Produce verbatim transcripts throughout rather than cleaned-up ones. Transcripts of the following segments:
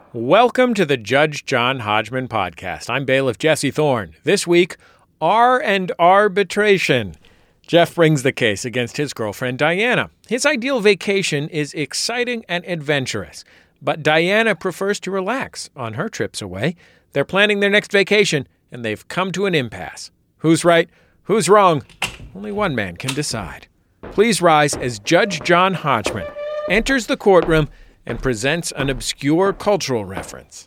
Welcome to the Judge John Hodgman podcast. I'm bailiff Jesse Thorne. This week, R and arbitration. Jeff brings the case against his girlfriend Diana. His ideal vacation is exciting and adventurous, but Diana prefers to relax on her trips away. They're planning their next vacation, and they've come to an impasse. Who's right? Who's wrong? Only one man can decide. Please rise as Judge John Hodgman enters the courtroom and presents an obscure cultural reference.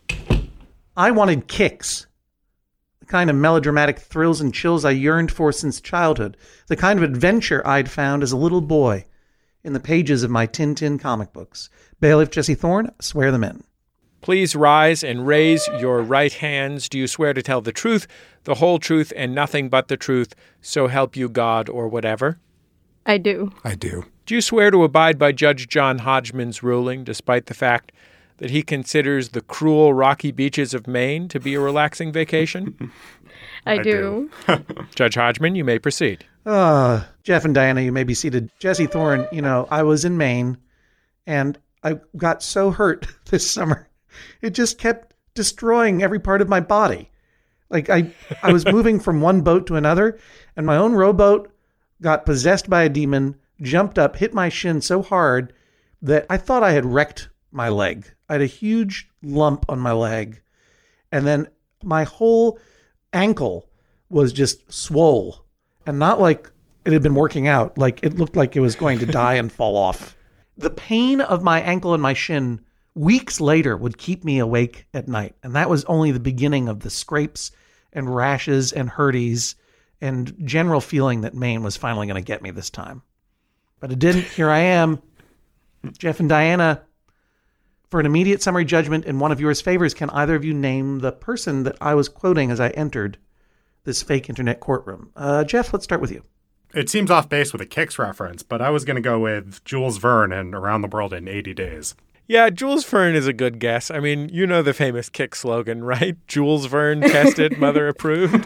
I wanted kicks. The kind of melodramatic thrills and chills I yearned for since childhood. The kind of adventure I'd found as a little boy in the pages of my Tintin comic books. Bailiff Jesse Thorne, swear them in. Please rise and raise your right hands. Do you swear to tell the truth, the whole truth, and nothing but the truth, so help you God or whatever? I do. I do. Do you swear to abide by Judge John Hodgman's ruling, despite the fact that he considers the cruel rocky beaches of Maine to be a relaxing vacation? I, I do. do. Judge Hodgman, you may proceed. Uh, Jeff and Diana, you may be seated. Jesse Thorne, you know, I was in Maine, and I got so hurt this summer. It just kept destroying every part of my body. Like, I, I was moving from one boat to another, and my own rowboat got possessed by a demon, jumped up, hit my shin so hard that I thought I had wrecked my leg. I had a huge lump on my leg. And then my whole ankle was just swole. And not like it had been working out. Like it looked like it was going to die and fall off. The pain of my ankle and my shin weeks later would keep me awake at night. And that was only the beginning of the scrapes and rashes and hurties and general feeling that Maine was finally going to get me this time. But it didn't. Here I am, Jeff and Diana. For an immediate summary judgment in one of yours favors, can either of you name the person that I was quoting as I entered this fake internet courtroom? Uh, Jeff, let's start with you. It seems off base with a Kicks reference, but I was going to go with Jules Verne and Around the World in eighty days. Yeah, Jules Verne is a good guess. I mean, you know the famous Kick slogan, right? Jules Verne, tested, mother approved.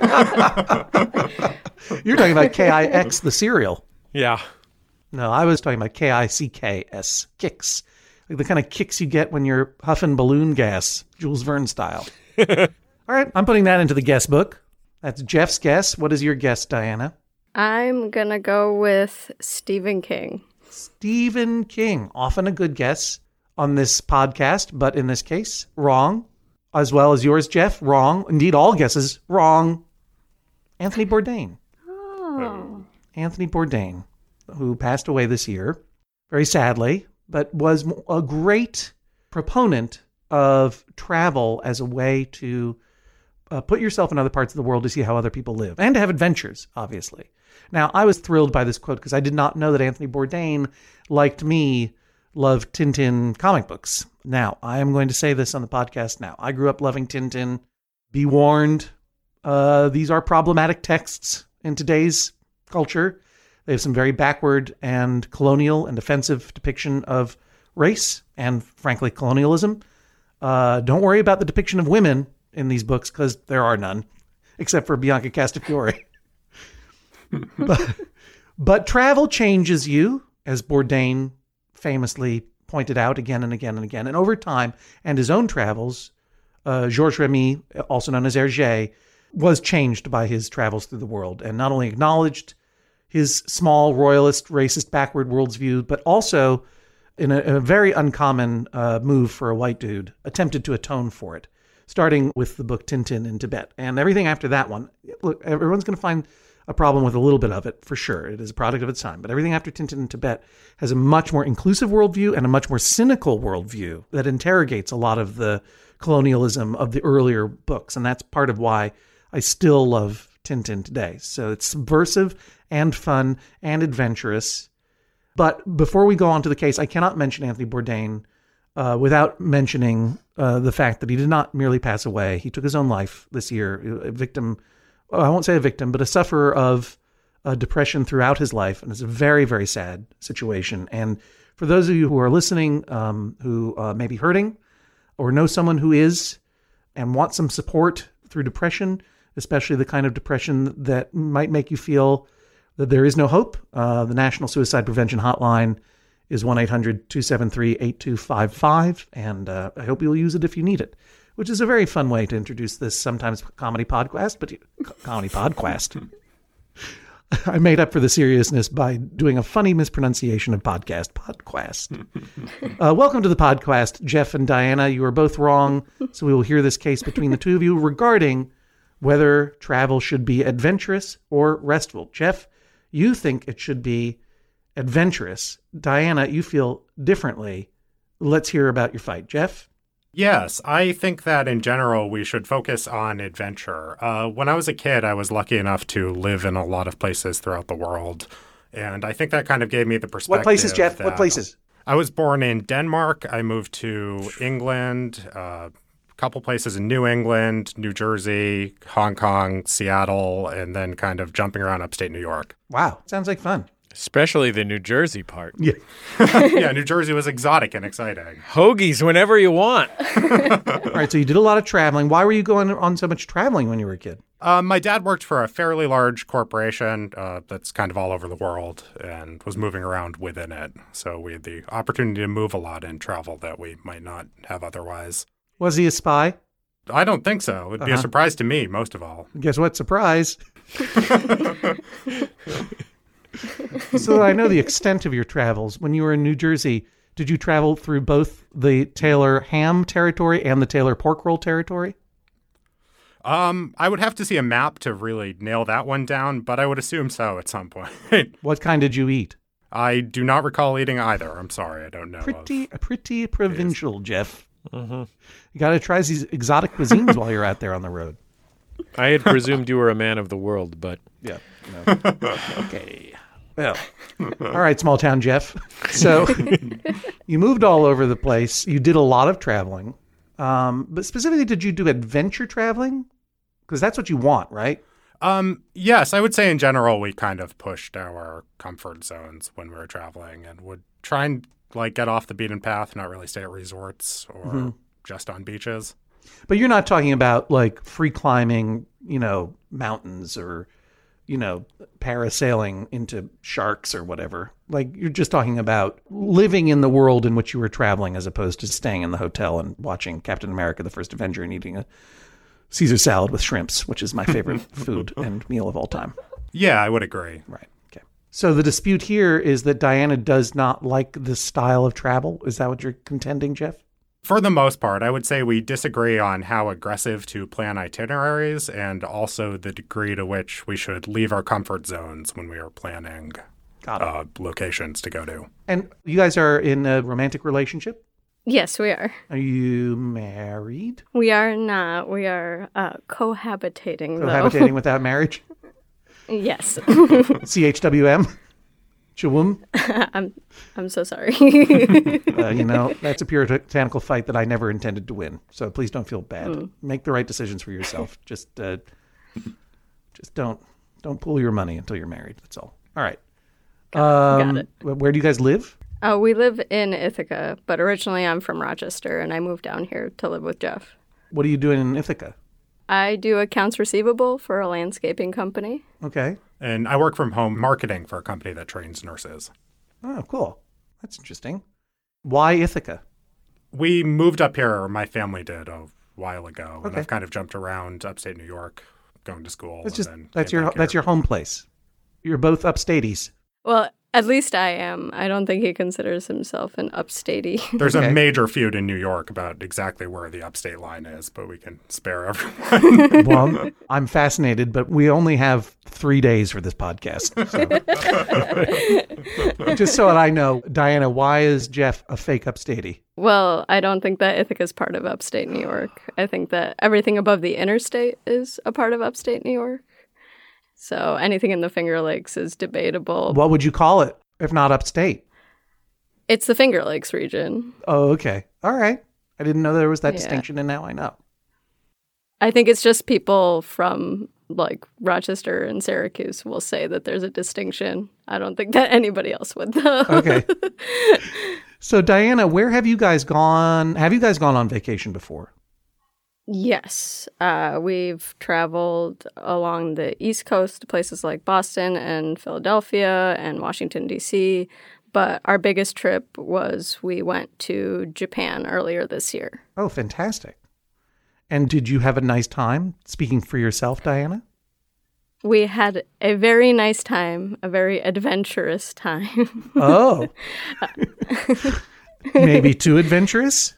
You're talking about K I X, the cereal. Yeah. No, I was talking about K I C K S, kicks. Like the kind of kicks you get when you're huffing balloon gas, Jules Verne style. All right, I'm putting that into the guess book. That's Jeff's guess. What is your guess, Diana? I'm going to go with Stephen King. Stephen King. Often a good guess on this podcast, but in this case, wrong. As well as yours, Jeff, wrong. Indeed, all guesses, wrong. Anthony Bourdain. Oh. Anthony Bourdain, who passed away this year, very sadly, but was a great proponent of travel as a way to uh, put yourself in other parts of the world to see how other people live and to have adventures, obviously. Now, I was thrilled by this quote because I did not know that Anthony Bourdain, liked me, loved Tintin comic books. Now, I am going to say this on the podcast now. I grew up loving Tintin. Be warned, uh, these are problematic texts in today's culture. They have some very backward and colonial and offensive depiction of race and, frankly, colonialism. Uh, don't worry about the depiction of women in these books because there are none, except for Bianca Castafiore. but, but travel changes you, as Bourdain famously pointed out again and again and again. And over time, and his own travels, uh, Georges Remy, also known as Hergé, was changed by his travels through the world and not only acknowledged his small, royalist, racist, backward worldview, but also, in a, in a very uncommon uh, move for a white dude, attempted to atone for it, starting with the book Tintin in Tibet. And everything after that one, look, everyone's going to find a problem with a little bit of it, for sure. It is a product of its time. But everything after Tintin in Tibet has a much more inclusive worldview and a much more cynical worldview that interrogates a lot of the colonialism of the earlier books. And that's part of why I still love Tintin today. So it's subversive and fun and adventurous. But before we go on to the case, I cannot mention Anthony Bourdain uh, without mentioning uh, the fact that he did not merely pass away. He took his own life this year, a victim, well, I won't say a victim, but a sufferer of uh, depression throughout his life. And it's a very, very sad situation. And for those of you who are listening, um, who uh, may be hurting or know someone who is and want some support through depression, especially the kind of depression that might make you feel that there is no hope, uh, the National Suicide Prevention Hotline is one eight hundred two seven three eight two five five, and uh, I hope you'll use it if you need it, which is a very fun way to introduce this sometimes comedy podcast, but comedy podcast. I made up for the seriousness by doing a funny mispronunciation of podcast. Podcast. Uh, welcome to the podcast, Jeff and Diana. You are both wrong, so we will hear this case between the two of you regarding whether travel should be adventurous or restful. Jeff, you think it should be adventurous. Diana, you feel differently. Let's hear about your fight. Jeff? Yes, I think that in general we should focus on adventure. Uh, when I was a kid, I was lucky enough to live in a lot of places throughout the world. And I think that kind of gave me the perspective. What places, Jeff? That What places? I was born in Denmark. I moved to England, uh, a couple places in New England, New Jersey, Hong Kong, Seattle, and then kind of jumping around upstate New York. Wow. Sounds like fun. Especially the New Jersey part. Yeah. Yeah, New Jersey was exotic and exciting. Hoagies whenever you want. All right, so you did a lot of traveling. Why were you going on so much traveling when you were a kid? Um, my dad worked for a fairly large corporation uh, that's kind of all over the world and was moving around within it. So we had the opportunity to move a lot and travel that we might not have otherwise. Was he a spy? I don't think so. It'd be Uh-huh. a surprise to me, most of all. Guess what? Surprise. So I know the extent of your travels. When you were in New Jersey, did you travel through both the Taylor ham territory and the Taylor pork roll territory? Um, I would have to see a map to really nail that one down, but I would assume so at some point. What kind did you eat? I do not recall eating either. I'm sorry, I don't know. Pretty, of- pretty provincial, Jeff. Mm-hmm. You got to try these exotic cuisines while you're out there on the road. I had presumed you were a man of the world, but Yeah. No. Okay. Well, all right, small town Jeff. So you moved all over the place. You did a lot of traveling. Um, but specifically, did you do adventure traveling? Because that's what you want, right? Um, yes, I would say in general we kind of pushed our comfort zones when we were traveling and would try and like get off the beaten path, not really stay at resorts or Mm-hmm. just on beaches. But you're not talking about like free climbing, you know, mountains or, you know, parasailing into sharks or whatever. Like you're just talking about living in the world in which you were traveling as opposed to staying in the hotel and watching Captain America, the First Avenger, and eating a Caesar salad with shrimps, which is my favorite food and meal of all time. Yeah, I would agree. Right. Okay. So the dispute here is that Diana does not like this style of travel. Is that what you're contending, Jeff? For the most part, I would say we disagree on how aggressive to plan itineraries and also the degree to which we should leave our comfort zones when we are planning Got it. uh, locations to go to. And you guys are in a romantic relationship? Yes, we are. Are you married? We are not. We are uh, cohabitating, though. Cohabitating without marriage? Yes. C H W M? Chawum? I'm I'm so sorry. Uh, you know, that's a puritanical fight that I never intended to win. So please don't feel bad. Mm. Make the right decisions for yourself. Just uh, just don't don't pool your money until you're married. That's all. All right. Um, Got it. wh- Where do you guys live? Uh, we live in Ithaca, but originally I'm from Rochester, and I moved down here to live with Jeff. What are you doing in Ithaca? I do accounts receivable for a landscaping company. Okay. And I work from home marketing for a company that trains nurses. Oh, cool. That's interesting. Why Ithaca? We moved up here, or my family did, a while ago, and Okay. I've kind of jumped around upstate New York, going to school. That's and just then that's came your back that's here. your home place. You're both upstaties. Well, at least I am. I don't think he considers himself an upstatey. There's Okay. a major feud in New York about exactly where the upstate line is, but we can spare everyone. Well, I'm fascinated, but we only have three days for this podcast. So. Just so that I know, Diana, why is Jeff a fake upstatey? Well, I don't think that Ithaca is part of upstate New York. I think that everything above the interstate is a part of upstate New York. So anything in the Finger Lakes is debatable. What would you call it if not upstate? It's the Finger Lakes region. Oh, okay. All right. I didn't know there was that Yeah. distinction, and now I know. I think it's just people from like Rochester and Syracuse will say that there's a distinction. I don't think that anybody else would, though. Okay. So, Diana, where have you guys gone? Have you guys gone on vacation before? Yes. Uh, we've traveled along the East Coast to places like Boston and Philadelphia and Washington, D C, but our biggest trip was we went to Japan earlier this year. Oh, fantastic. And did you have a nice time, speaking for yourself, Diana? We had a very nice time, a very adventurous time. Oh. Maybe too adventurous?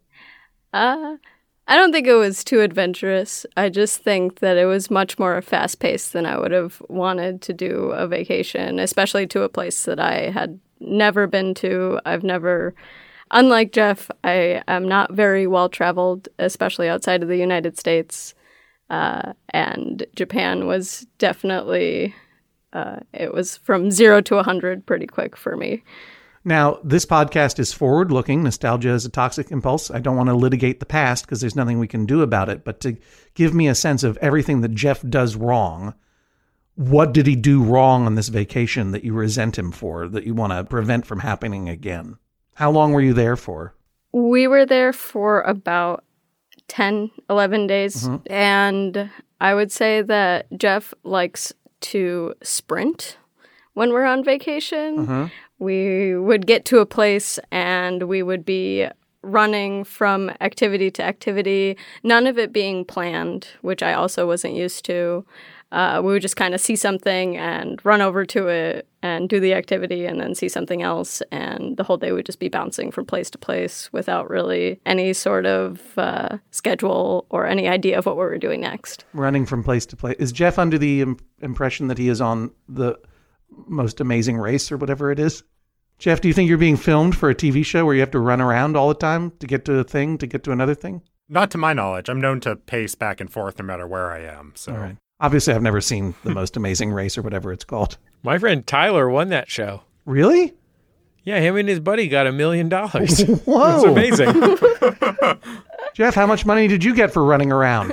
Uh, I don't think it was too adventurous. I just think that it was much more fast-paced than I would have wanted to do a vacation, especially to a place that I had never been to. I've never, unlike Jeff, I am not very well-traveled, especially outside of the United States. Uh, and Japan was definitely, uh, it was from zero to one hundred pretty quick for me. Now, this podcast is forward-looking. Nostalgia is a toxic impulse. I don't want to litigate the past because there's nothing we can do about it. But to give me a sense of everything that Jeff does wrong, what did he do wrong on this vacation that you resent him for, that you want to prevent from happening again? How long were you there for? We were there for about ten, eleven days. Mm-hmm. And I would say that Jeff likes to sprint when we're on vacation. Mm-hmm. We would get to a place and we would be running from activity to activity, none of it being planned, which I also wasn't used to. Uh, we would just kind of see something and run over to it and do the activity and then see something else. And the whole day would just be bouncing from place to place without really any sort of uh, schedule or any idea of what we were doing next. Running from place to place. Is Jeff under the im- impression that he is on the Most Amazing Race or whatever it is? Jeff, do you think you're being filmed for a T V show where you have to run around all the time to get to a thing, to get to another thing? Not to my knowledge. I'm known to pace back and forth no matter where I am. So. All right. Obviously, I've never seen The Most Amazing Race or whatever it's called. My friend Tyler won that show. Really? Yeah, him and his buddy got a million dollars. Whoa. It's amazing. Jeff, how much money did you get for running around?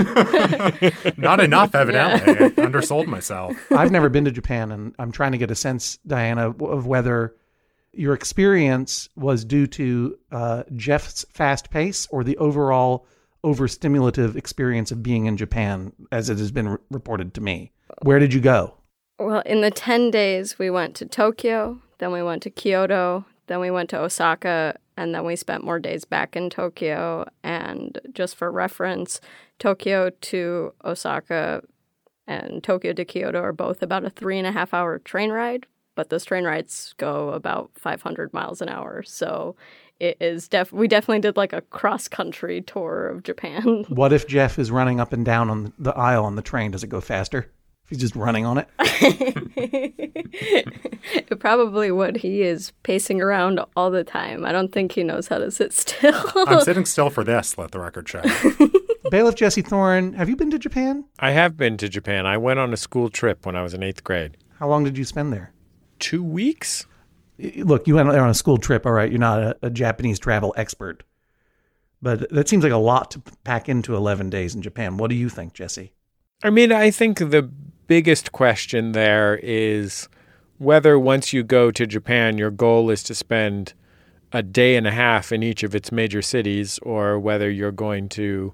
Not enough, evidently. I undersold myself. I've never been to Japan, and I'm trying to get a sense, Diana, of whether your experience was due to uh, Jeff's fast pace or the overall overstimulative experience of being in Japan, as it has been re- reported to me. Where did you go? Well, in the ten days, we went to Tokyo, then we went to Kyoto, then we went to Osaka, and then we spent more days back in Tokyo. And just for reference, Tokyo to Osaka and Tokyo to Kyoto are both about a three and a half hour train ride, but those train rides go about five hundred miles an hour. So it is def- we definitely did like a cross-country tour of Japan. What if Jeff is running up and down on the aisle on the train? Does it go faster if he's just running on it? It probably would. He is pacing around all the time. I don't think he knows how to sit still. I'm sitting still for this, let the record show. Bailiff Jesse Thorne, have you been to Japan? I have been to Japan. I went on a school trip when I was in eighth grade. How long did you spend there? Two weeks? Look, you went on a school trip, all right. You're not a, a Japanese travel expert. But that seems like a lot to pack into eleven days in Japan. What do you think, Jesse? I mean, I think the biggest question there is whether once you go to Japan, your goal is to spend a day and a half in each of its major cities, or whether you're going to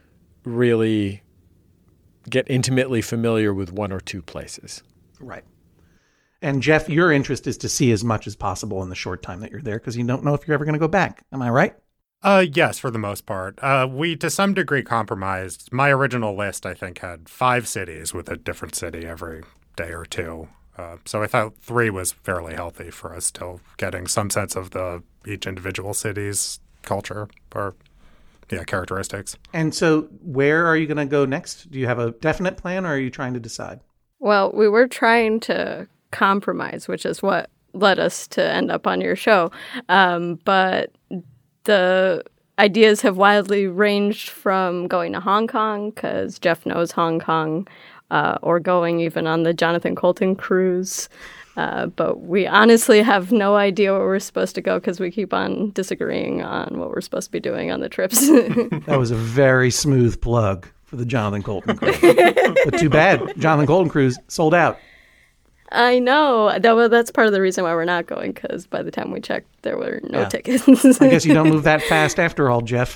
really get intimately familiar with one or two places. Right. And Jeff, your interest is to see as much as possible in the short time that you're there because you don't know if you're ever going to go back. Am I right? Uh, yes, for the most part. Uh, we, to some degree, compromised. My original list, I think, had five cities with a different city every day or two. Uh, so I thought three was fairly healthy for us, still getting some sense of the each individual city's culture or yeah characteristics. And so where are you going to go next? Do you have a definite plan, or are you trying to decide? Well, we were trying to compromise, which is what led us to end up on your show. Um, but the ideas have wildly ranged from going to Hong Kong, because Jeff knows Hong Kong, uh, or going even on the Jonathan Colton cruise. Uh, but we honestly have no idea where we're supposed to go because we keep on disagreeing on what we're supposed to be doing on the trips. That was a very smooth plug for the Jonathan Colton cruise. But too bad. Jonathan Colton cruise sold out. I know. That, well, that's part of the reason why we're not going, because by the time we checked, there were no Yeah. tickets. I guess you don't move that fast after all, Jeff.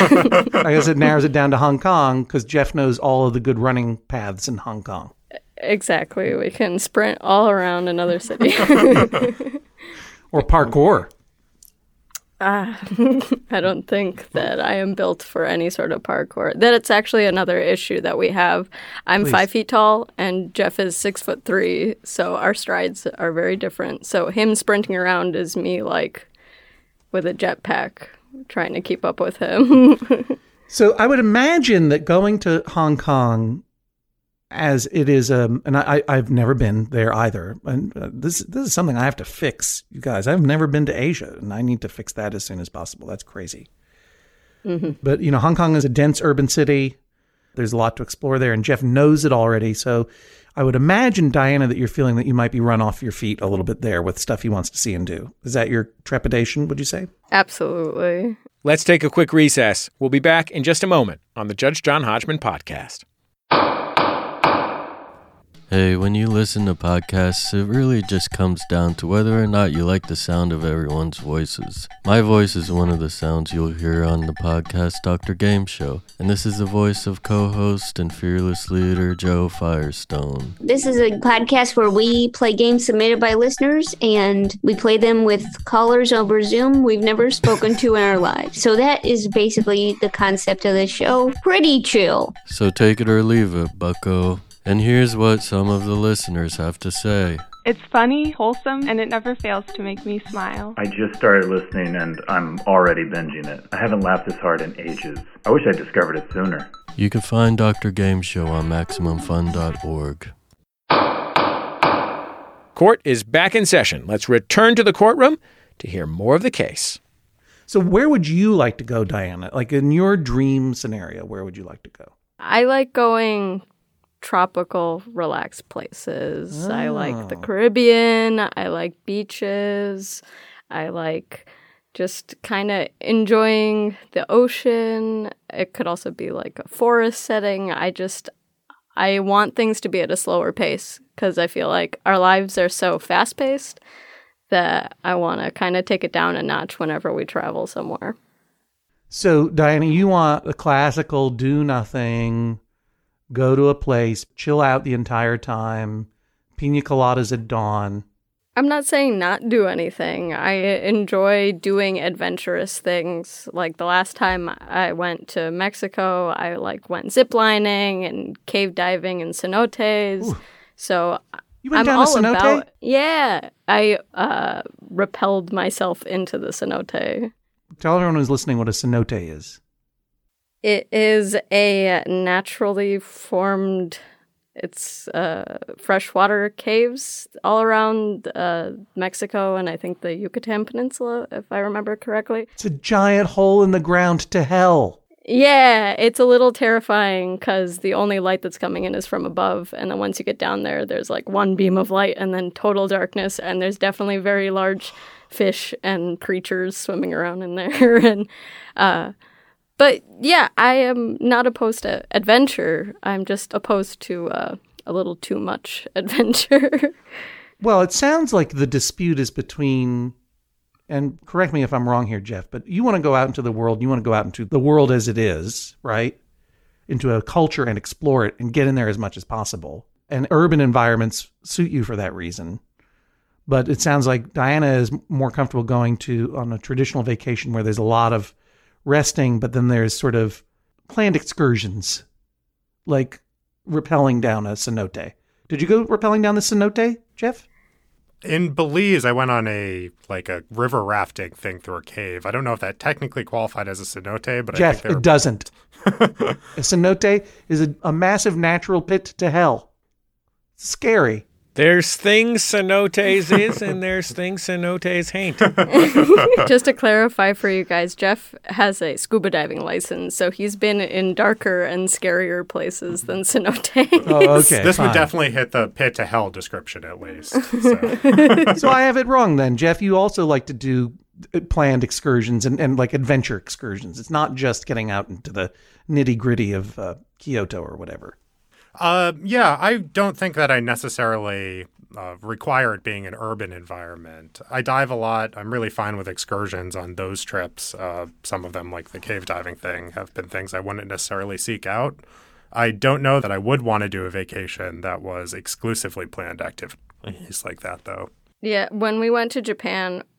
I guess it narrows it down to Hong Kong because Jeff knows all of the good running paths in Hong Kong. Exactly. We can sprint all around another city. Or parkour. Uh, I don't think that I am built for any sort of parkour. That it's actually another issue that we have. I'm Please. five feet tall and Jeff is six foot three, so our strides are very different. So him sprinting around is me like with a jetpack trying to keep up with him. So I would imagine that going to Hong Kong, as it is, um, and I, I've never been there either. And uh, this this is something I have to fix, you guys. I've never been to Asia, and I need to fix that as soon as possible. That's crazy. Mm-hmm. But you know, Hong Kong is a dense urban city. There's a lot to explore there, and Jeff knows it already. So I would imagine, Diana, that you're feeling that you might be run off your feet a little bit there with stuff he wants to see and do. Is that your trepidation? Would you say? Absolutely. Let's take a quick recess. We'll be back in just a moment on the Judge John Hodgman podcast. Hey, when you listen to podcasts, it really just comes down to whether or not you like the sound of everyone's voices. My voice is one of the sounds you'll hear on the podcast Doctor Game Show, and this is the voice of co-host and fearless leader Joe Firestone. This is a podcast where we play games submitted by listeners, and we play them with callers over Zoom we've never spoken to in our lives. So that is basically the concept of the show. Pretty chill. So take it or leave it, bucko. And here's what some of the listeners have to say. It's funny, wholesome, and it never fails to make me smile. I just started listening and I'm already binging it. I haven't laughed this hard in ages. I wish I discovered it sooner. You can find Doctor Game Show on Maximum Fun dot org. Court is back in session. Let's return to the courtroom to hear more of the case. So where would you like to go, Diana? Like in your dream scenario, where would you like to go? I like going tropical, relaxed places. Oh. I like the Caribbean. I like beaches. I like just kind of enjoying the ocean. It could also be like a forest setting. I just, I want things to be at a slower pace because I feel like our lives are so fast-paced that I want to kind of take it down a notch whenever we travel somewhere. So, Diana, you want a classical do-nothing, go to a place, chill out the entire time, pina coladas at dawn. I'm not saying not do anything. I enjoy doing adventurous things. Like the last time I went to Mexico, I like went ziplining and cave diving in cenotes. Ooh. So you went I'm down all a cenote? about, yeah, I uh, rappelled myself into the cenote. Tell everyone who's listening what a cenote is. It is a naturally formed, it's uh, freshwater caves all around uh, Mexico and I think the Yucatan Peninsula, if I remember correctly. It's a giant hole in the ground to hell. Yeah, it's a little terrifying because the only light that's coming in is from above. And then once you get down there, there's like one beam of light and then total darkness. And there's definitely very large fish and creatures swimming around in there. and uh But yeah, I am not opposed to adventure. I'm just opposed to uh, a little too much adventure. Well, it sounds like the dispute is between, and correct me if I'm wrong here, Jeff, but you want to go out into the world, you want to go out into the world as it is, right? Into a culture and explore it and get in there as much as possible. And urban environments suit you for that reason. But it sounds like Diana is more comfortable going to on a traditional vacation where there's a lot of resting, but then there's sort of planned excursions, like rappelling down a cenote. Did you go rappelling down the cenote, Jeff? In Belize, I went on a like a river rafting thing through a cave. I don't know if that technically qualified as a cenote, but Jeff, I think they were... it doesn't. A cenote is a, a massive natural pit to hell. It's scary. There's things cenotes is and there's things cenotes ain't. Just to clarify for you guys, Jeff has a scuba diving license, so he's been in darker and scarier places than cenotes. Oh, okay. This fine. would definitely hit the pit to hell description at least. So. So I have it wrong then. Jeff, you also like to do planned excursions and, and like adventure excursions. It's not just getting out into the nitty gritty of uh, Kyoto or whatever. Uh, yeah, I don't think that I necessarily uh, require it being an urban environment. I dive a lot. I'm really fine with excursions on those trips. Uh, some of them, like the cave diving thing, have been things I wouldn't necessarily seek out. I don't know that I would want to do a vacation that was exclusively planned activities like that, though. Yeah, when we went to Japan,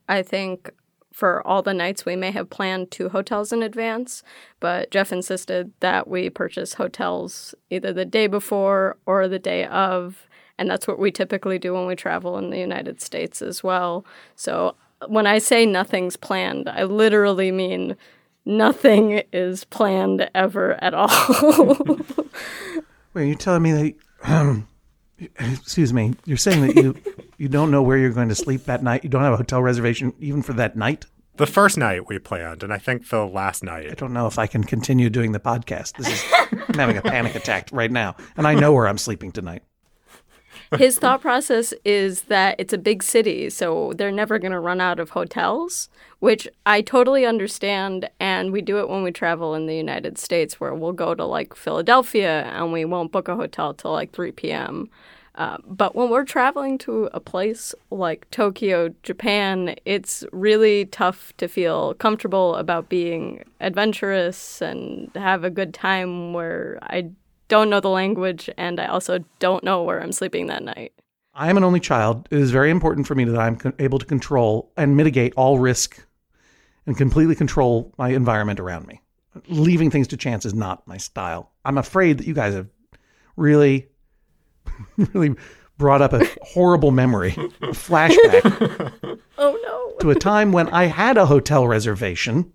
I think for all the nights we may have planned two hotels in advance, but Jeff insisted that we purchase hotels either the day before or the day of, and that's what we typically do when we travel in the United States as well. So when I say nothing's planned, I literally mean nothing is planned ever at all. Wait, you're telling me that, um, excuse me, you're saying that you, you don't know where you're going to sleep that night? You don't have a hotel reservation even for that night? The first night we planned, and I think the last night. I don't know if I can continue doing the podcast. This is, I'm having a panic attack right now, and I know where I'm sleeping tonight. His thought process is that it's a big city, so they're never going to run out of hotels, which I totally understand. And we do it when we travel in the United States, where we'll go to like Philadelphia and we won't book a hotel till like three p.m. Uh, but when we're traveling to a place like Tokyo, Japan, it's really tough to feel comfortable about being adventurous and have a good time where I don't know the language, and I also don't know where I'm sleeping that night. I am an only child. It is very important for me that I'm co- able to control and mitigate all risk and completely control my environment around me. Leaving things to chance is not my style. I'm afraid that you guys have really, really brought up a horrible memory, a flashback. Oh, no. To a time when I had a hotel reservation,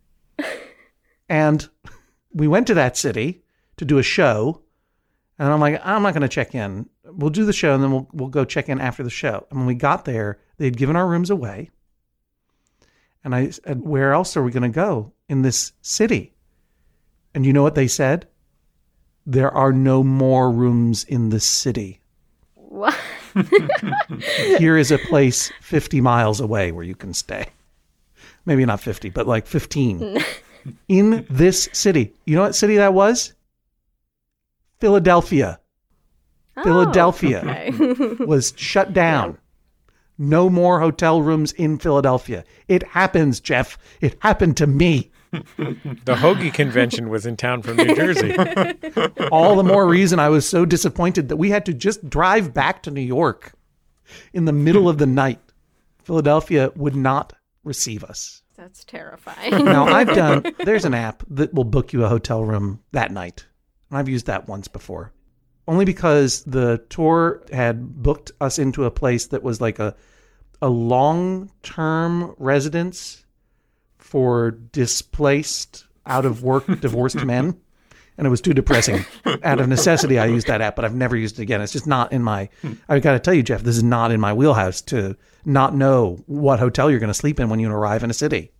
and we went to that city to do a show, and I'm like, I'm not going to check in. We'll do the show, and then we'll we'll go check in after the show. And when we got there, they'd given our rooms away. And I said, where else are we going to go in this city? And you know what they said? There are no more rooms in the city. What? Here is a place fifty miles away where you can stay. Maybe not fifty, but like fifteen. In this city. You know what city that was? Philadelphia. Oh, Philadelphia okay. was shut down. No more hotel rooms in Philadelphia. It happens, Jeff. It happened to me. The Hoagie Convention was in town from New Jersey. All the more reason I was so disappointed that we had to just drive back to New York in the middle of the night. Philadelphia would not receive us. That's terrifying. Now, I've done, there's an app that will book you a hotel room that night. And I've used that once before. Only because the tour had booked us into a place that was like a a long-term residence for displaced, out-of-work, divorced men. And it was too depressing. Out of necessity, I used that app, but I've never used it again. It's just not in my, I've got to tell you, Jeff, this is not in my wheelhouse to not know what hotel you're going to sleep in when you arrive in a city.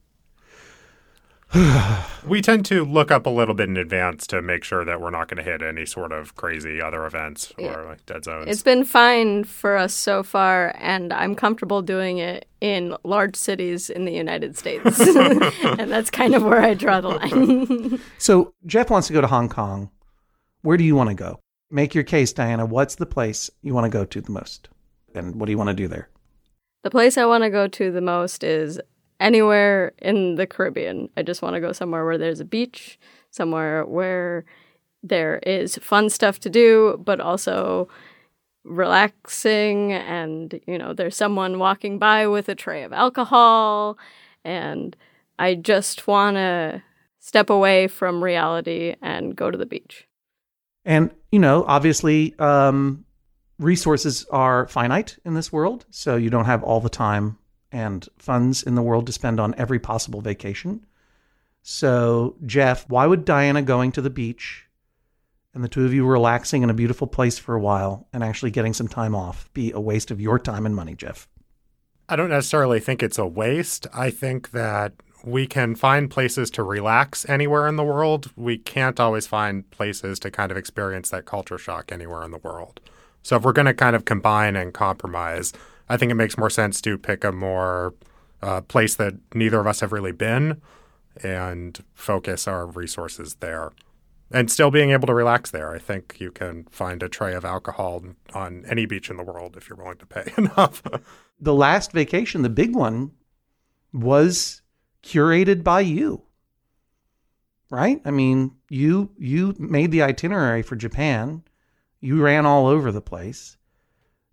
We tend to look up a little bit in advance to make sure that we're not going to hit any sort of crazy other events Yeah. or like dead zones. It's been fine for us so far, and I'm comfortable doing it in large cities in the United States. And that's kind of where I draw the line. So Jeff wants to go to Hong Kong. Where do you want to go? Make your case, Diana. What's the place you want to go to the most? And what do you want to do there? The place I want to go to the most is anywhere in the Caribbean. I just want to go somewhere where there's a beach, somewhere where there is fun stuff to do, but also relaxing, and, you know, there's someone walking by with a tray of alcohol, and I just want to step away from reality and go to the beach. And, you know, obviously, um, resources are finite in this world, so you don't have all the time and funds in the world to spend on every possible vacation. So, Jeff, why would Diana going to the beach and the two of you relaxing in a beautiful place for a while and actually getting some time off be a waste of your time and money, Jeff? I don't necessarily think it's a waste. I think that we can find places to relax anywhere in the world. We can't always find places to kind of experience that culture shock anywhere in the world. So if we're going to kind of combine and compromise, I think it makes more sense to pick a more uh, place that neither of us have really been and focus our resources there. And still being able to relax there. I think you can find a tray of alcohol on any beach in the world if you're willing to pay enough. The last vacation, the big one, was curated by you, right? I mean, you you made the itinerary for Japan. You ran all over the place.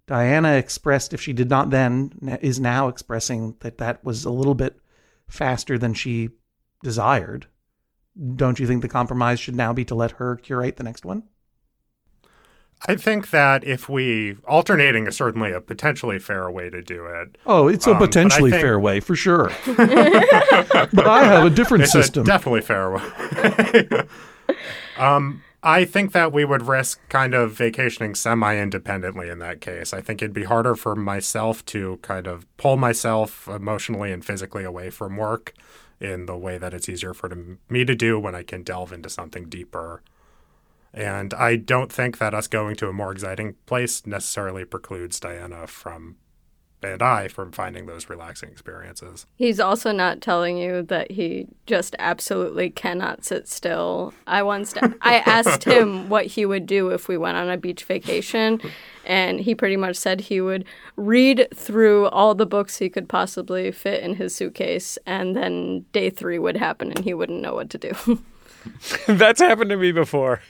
Diana expressed, if she did not then, is now expressing that that was a little bit faster than she desired. Don't you think the compromise should now be to let her curate the next one? I think that if we, alternating is certainly a potentially fair way to do it. Oh, it's a um, potentially think, fair way, for sure. But I have a different it's system. A definitely fair way. um, I think that we would risk kind of vacationing semi-independently in that case. I think it'd be harder for myself to kind of pull myself emotionally and physically away from work in the way that it's easier for me to do when I can delve into something deeper. And I don't think that us going to a more exciting place necessarily precludes Diana from, and I, from finding those relaxing experiences. He's also not telling you that he just absolutely cannot sit still. I once, I asked him what he would do if we went on a beach vacation, and he pretty much said he would read through all the books he could possibly fit in his suitcase, and then day three would happen and he wouldn't know what to do. That's happened to me before.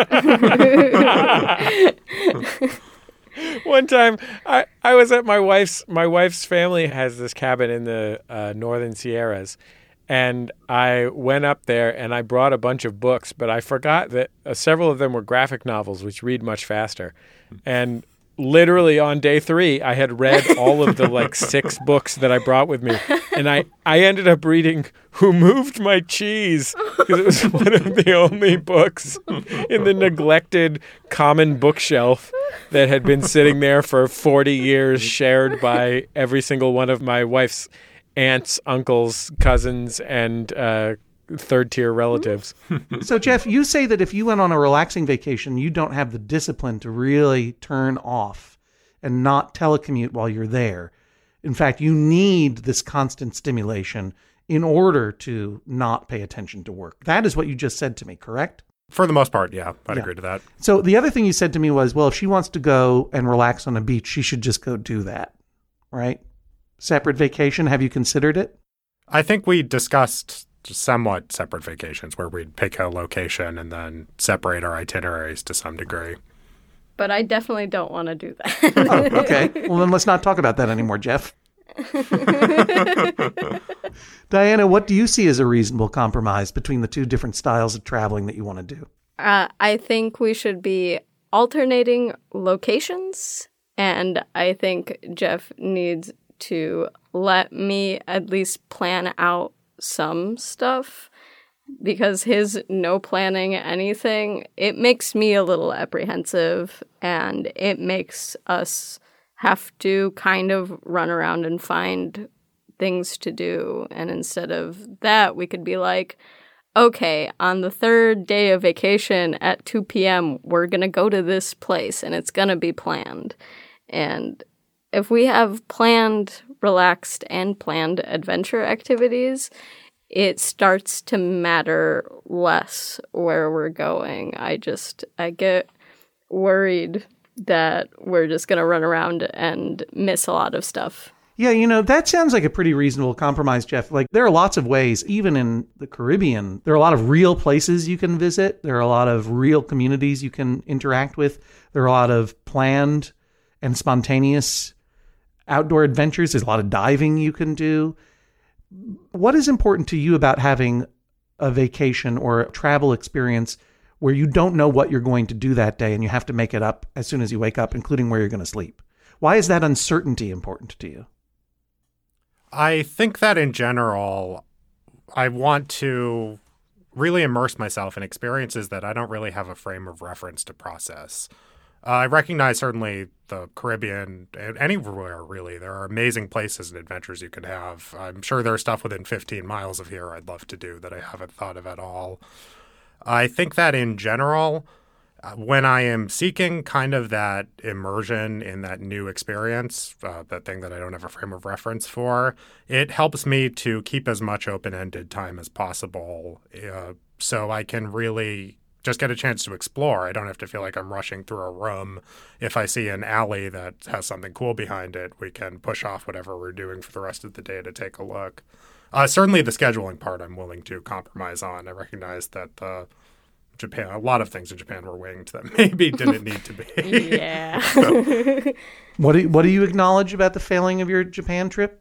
One time, I, I was at my wife's. My wife's family has this cabin in the uh, Northern Sierras, and I went up there and I brought a bunch of books, but I forgot that uh, several of them were graphic novels, which read much faster. And literally on day three, I had read all of the like six books that I brought with me, and I, I ended up reading Who Moved My Cheese, because it was one of the only books in the neglected common bookshelf that had been sitting there for forty years, shared by every single one of my wife's aunts, uncles, cousins, and uh, third-tier relatives. So, Jeff, you say that if you went on a relaxing vacation, you don't have the discipline to really turn off and not telecommute while you're there. In fact, you need this constant stimulation in order to not pay attention to work. That is what you just said to me, correct? For the most part, yeah, I'd Yeah. agree to that. So the other thing you said to me was, well, if she wants to go and relax on a beach, she should just go do that, right? Separate vacation, have you considered it? I think we discussed somewhat separate vacations where we'd pick a location and then separate our itineraries to some degree. But I definitely don't want to do that. Oh, okay. Well, then let's not talk about that anymore, Jeff. Diana, what do you see as a reasonable compromise between the two different styles of traveling that you want to do? Uh, I think we should be alternating locations, and I think Jeff needs to let me at least plan out some stuff, because his no planning anything, it makes me a little apprehensive, and it makes us have to kind of run around and find things to do. And instead of that, we could be like, okay, on the third day of vacation at two p.m., we're going to go to this place, and it's going to be planned. And if we have planned, relaxed, and planned adventure activities, it starts to matter less where we're going. I just, I get worried that we're just going to run around and miss a lot of stuff. Yeah, you know, that sounds like a pretty reasonable compromise, Jeff. Like, there are lots of ways, even in the Caribbean, there are a lot of real places you can visit. There are a lot of real communities you can interact with. There are a lot of planned and spontaneous outdoor adventures. There's a lot of diving you can do. What is important to you about having a vacation or a travel experience where you don't know what you're going to do that day and you have to make it up as soon as you wake up, including where you're going to sleep? Why is that uncertainty important to you? I think that in general, I want to really immerse myself in experiences that I don't really have a frame of reference to process. Uh, I recognize certainly the Caribbean and anywhere, really. There are amazing places and adventures you can have. I'm sure there's stuff within fifteen miles of here I'd love to do that I haven't thought of at all. I think that in general, uh, when I am seeking kind of that immersion in that new experience, uh, that thing that I don't have a frame of reference for, it helps me to keep as much open-ended time as possible uh, so I can really just get a chance to explore. I don't have to feel like I'm rushing through a room. If I see an alley that has something cool behind it, we can push off whatever we're doing for the rest of the day to take a look. Uh, certainly the scheduling part I'm willing to compromise on. I recognize that the Japan. A lot of things in Japan were winged that maybe didn't need to be. Yeah. What do you, what do you acknowledge about the failing of your Japan trip?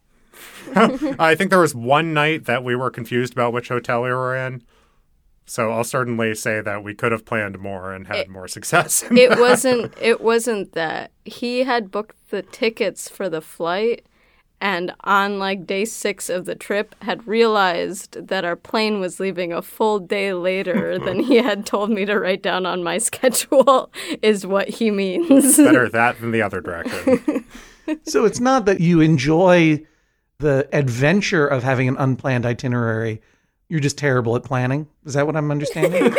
I think there was one night that we were confused about which hotel we were in. So I'll certainly say that we could have planned more and had it, more success. It wasn't it wasn't that. He had booked the tickets for the flight, and on like day six of the trip had realized that our plane was leaving a full day later than he had told me to write down on my schedule, is what he means. Better that than the other direction. So it's not that you enjoy the adventure of having an unplanned itinerary. You're just terrible at planning. Is that what I'm understanding?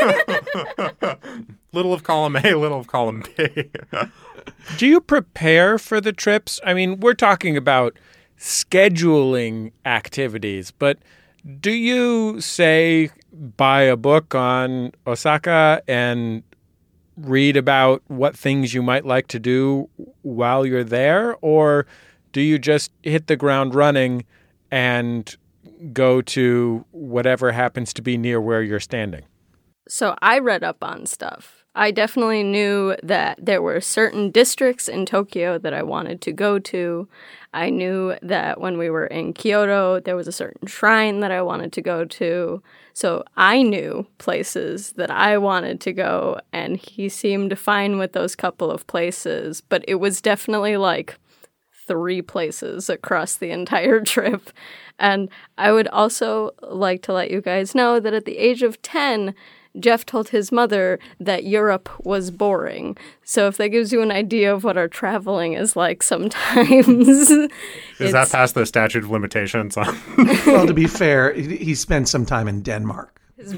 Little of column A, little of column B. Do you prepare for the trips? I mean, we're talking about scheduling activities, but do you, say, buy a book on Osaka and read about what things you might like to do while you're there? Or do you just hit the ground running and go to whatever happens to be near where you're standing? So I read up on stuff. I definitely knew that there were certain districts in Tokyo that I wanted to go to. I knew that when we were in Kyoto, there was a certain shrine that I wanted to go to. So I knew places that I wanted to go, and he seemed fine with those couple of places. But it was definitely like three places across the entire trip. And I would also like to let you guys know that at the age of ten, Jeff told his mother that Europe was boring. So if that gives you an idea of what our traveling is like sometimes. Is that past the statute of limitations? Well, to be fair, he spent some time in Denmark.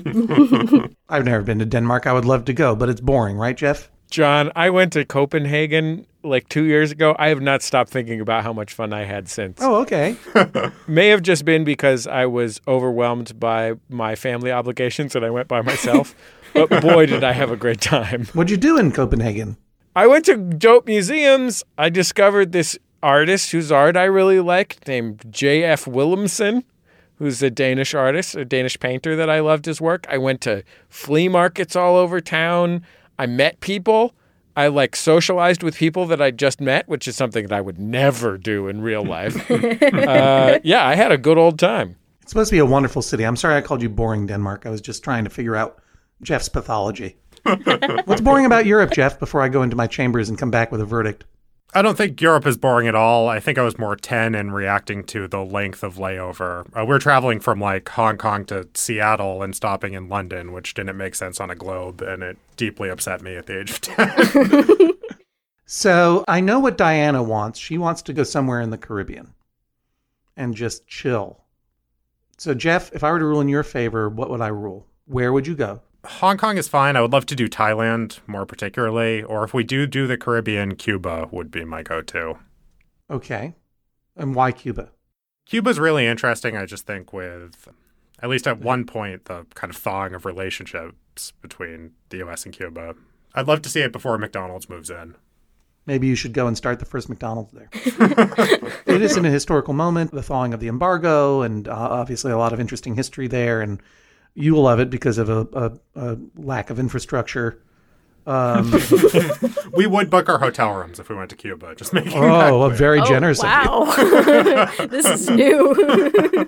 I've never been to Denmark. I would love to go, but it's boring, right, Jeff? John, I went to Copenhagen like two years ago. I have not stopped thinking about how much fun I had since. Oh, okay. May have just been because I was overwhelmed by my family obligations and I went by myself. But boy, did I have a great time. What'd you do in Copenhagen? I went to dope museums. I discovered this artist whose art I really liked named J F Willemsen, who's a Danish artist, a Danish painter that I loved his work. I went to flea markets all over town. I met people. I like socialized with people that I just met, which is something that I would never do in real life. uh, yeah, I had a good old time. It's supposed to be a wonderful city. I'm sorry I called you boring, Denmark. I was just trying to figure out Jeff's pathology. What's boring about Europe, Jeff, before I go into my chambers and come back with a verdict? I don't think Europe is boring at all. I think I was more ten and reacting to the length of layover. Uh, we're traveling from like Hong Kong to Seattle and stopping in London, which didn't make sense on a globe, and it deeply upset me at the age of ten. So I know what Diana wants. She wants to go somewhere in the Caribbean and just chill. So Jeff, if I were to rule in your favor, what would I rule? Where would you go? Hong Kong is fine. I would love to do Thailand more particularly, or if we do do the Caribbean, Cuba would be my go-to. Okay. And why Cuba? Cuba's really interesting, I just think, with, at least at one point, the kind of thawing of relationships between the U S and Cuba. I'd love to see it before McDonald's moves in. Maybe you should go and start the first McDonald's there. It is in a historical moment, the thawing of the embargo, and uh, obviously a lot of interesting history there, and you will love it because of a, a, a lack of infrastructure. Um, we would book our hotel rooms if we went to Cuba. Just making oh, that very oh, generous wow. of you. This is new.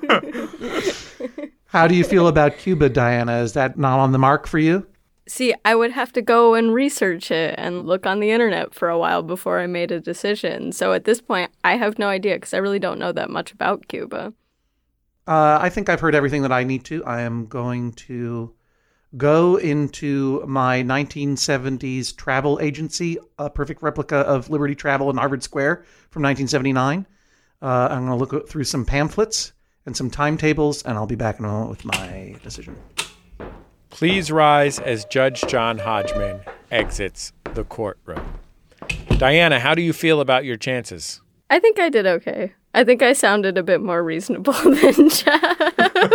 How do you feel about Cuba, Diana? Is that not on the mark for you? See, I would have to go and research it and look on the internet for a while before I made a decision. So at this point, I have no idea because I really don't know that much about Cuba. Uh, I think I've heard everything that I need to. I am going to go into my nineteen seventies travel agency, a perfect replica of Liberty Travel in Harvard Square from nineteen seventy-nine. Uh, I'm going to look through some pamphlets and some timetables, and I'll be back in a moment with my decision. Please rise as Judge John Hodgman exits the courtroom. Diana, how do you feel about your chances? I think I did okay. I think I sounded a bit more reasonable than Jeff.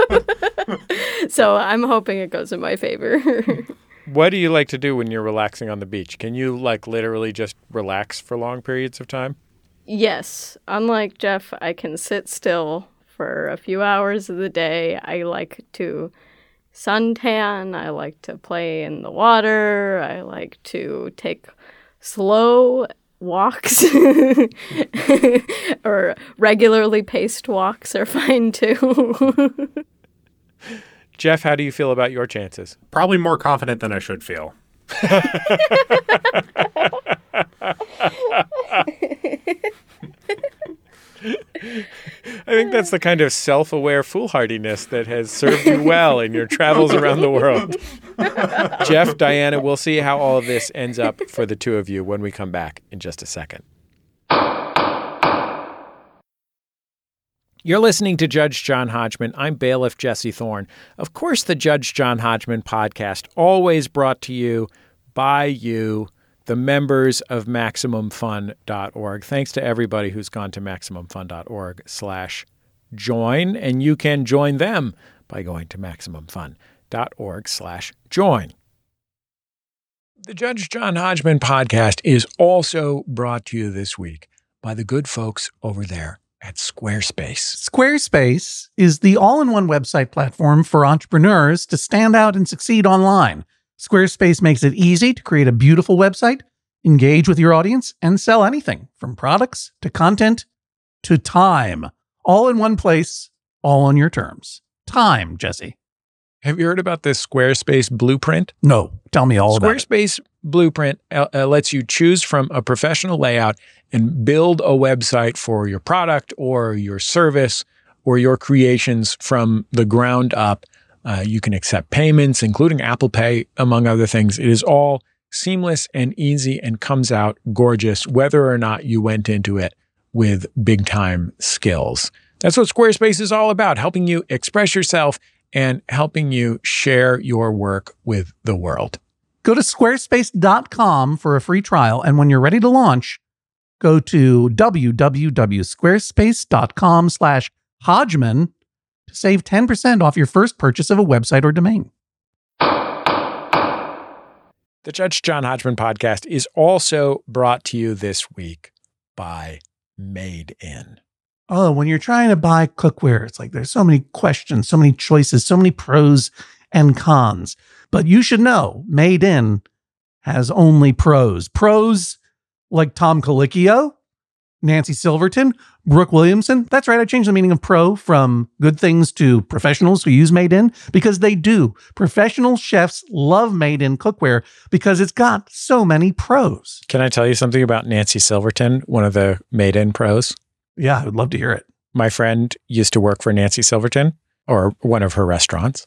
So I'm hoping it goes in my favor. What do you like to do when you're relaxing on the beach? Can you, like, literally just relax for long periods of time? Yes. Unlike Jeff, I can sit still for a few hours of the day. I like to suntan. I like to play in the water. I like to take slow walks or regularly paced walks are fine too. Jeff, how do you feel about your chances? Probably more confident than I should feel. I think that's the kind of self-aware foolhardiness that has served you well in your travels around the world. Jeff, Diana, we'll see how all of this ends up for the two of you when we come back in just a second. You're listening to Judge John Hodgman. I'm bailiff Jesse Thorne. Of course, the Judge John Hodgman podcast, always brought to you by you, the members of Maximum Fun dot org. Thanks to everybody who's gone to Maximum Fun dot org slash join, and you can join them by going to Maximum Fun dot org slash join. The Judge John Hodgman podcast is also brought to you this week by the good folks over there at Squarespace. Squarespace is the all-in-one website platform for entrepreneurs to stand out and succeed online. Squarespace makes it easy to create a beautiful website, engage with your audience, and sell anything from products to content to time. All in one place, all on your terms. Time, Jesse. Have you heard about this Squarespace blueprint? No. Tell me all about it. Squarespace blueprint uh, uh, lets you choose from a professional layout and build a website for your product or your service or your creations from the ground up. Uh, you can accept payments, including Apple Pay, among other things. It is all seamless and easy and comes out gorgeous, whether or not you went into it with big-time skills. That's what Squarespace is all about, helping you express yourself and helping you share your work with the world. Go to squarespace dot com for a free trial, and when you're ready to launch, go to www.squarespace.com slash Hodgman to save ten percent off your first purchase of a website or domain. The Judge John Hodgman podcast is also brought to you this week by Made In. Oh, when you're trying to buy cookware, it's like there's so many questions, so many choices, so many pros and cons. But you should know, Made In has only pros. Pros like Tom Colicchio, Nancy Silverton, Brooke Williamson. That's right, I changed the meaning of pro from good things to professionals who use Made In, because they do. Professional chefs love Made In cookware because it's got so many pros. Can I tell you something about Nancy Silverton, one of the Made In pros? Yeah, I would love to hear it. My friend used to work for Nancy Silverton, or one of her restaurants.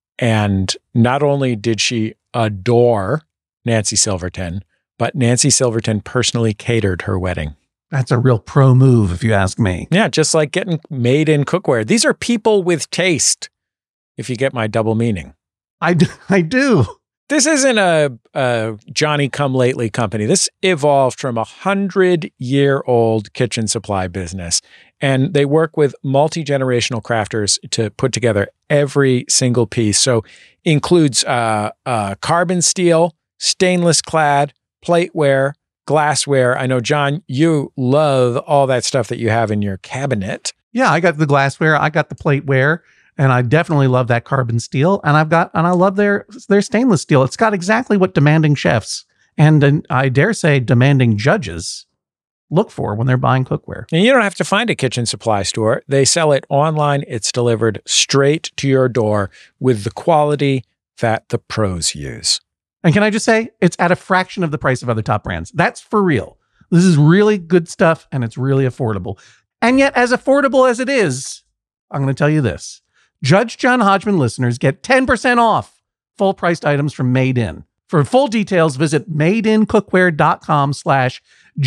And not only did she adore Nancy Silverton, but Nancy Silverton personally catered her wedding. That's a real pro move, if you ask me. Yeah, just like getting Made In cookware. These are people with taste, if you get my double meaning. I do. I do. This isn't a, a Johnny-come-lately company. This evolved from a hundred-year-old kitchen supply business, and they work with multi-generational crafters to put together every single piece. So includes uh, uh, carbon steel, stainless clad, plateware, glassware. I know, John, you love all that stuff that you have in your cabinet. Yeah, I got the glassware. I got the plateware. And I definitely love that carbon steel. And I've got, and I love their, their stainless steel. It's got exactly what demanding chefs and, and I dare say demanding judges look for when they're buying cookware. And you don't have to find a kitchen supply store. They sell it online. It's delivered straight to your door with the quality that the pros use. And can I just say, it's at a fraction of the price of other top brands. That's for real. This is really good stuff and it's really affordable. And yet, as affordable as it is, I'm going to tell you this. Judge John Hodgman listeners get ten percent off full-priced items from Made In. For full details, visit madeincookware.com slash